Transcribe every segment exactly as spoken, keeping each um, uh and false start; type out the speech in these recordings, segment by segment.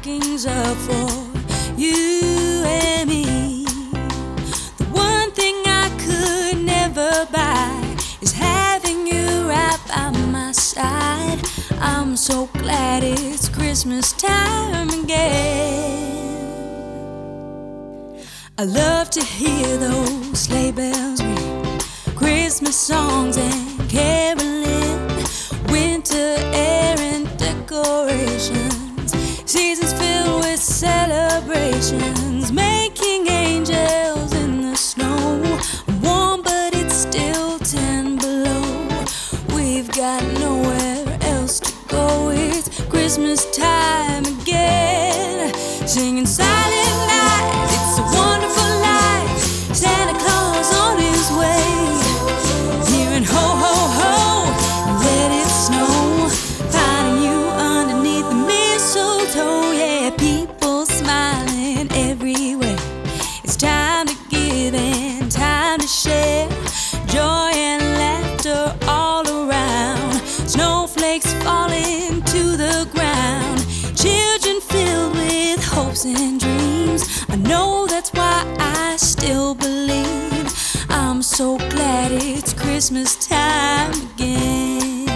stockings up for you and me. The one thing I could never buy is having you right by my side. I'm so glad it's Christmas time again. I love to hear those sleigh bells ring, Christmas songs and caroling, winter air and decorations, seasons filled with celebrations, making angels in the snow. Warm but it's still ten below. We've got nowhere else to go. It's Christmas time again. Singing Silent Night, it's a wonderful life. Santa Claus on his way. Hearing ho ho ho, let it snow. Finding you underneath the mistletoe. Yeah, people smiling everywhere. It's time to give and time to share. Joy and laughter all around. Snowflakes falling to the ground. Children filled with hopes and dreams. I know that's why I still believe. I'm so glad it's Christmas time again.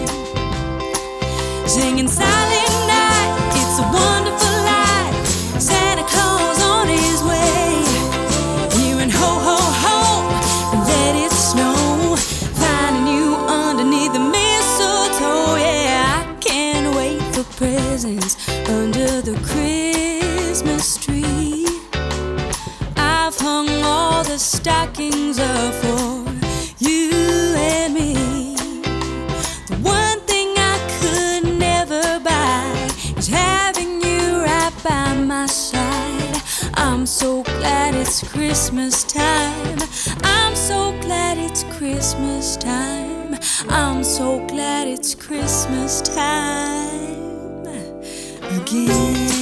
Singing Silent Night, it's a wonderful life. Santa Claus on his way. Hearing ho ho ho, let it snow. Finding you underneath the mistletoe. Yeah, I can't wait for presents under the Christmas tree. I've hung all the stockings up for you and me. The one thing I could never buy is having you right by my side. I'm so glad it's Christmas time. I'm so glad it's Christmas time. I'm so glad it's Christmas time again.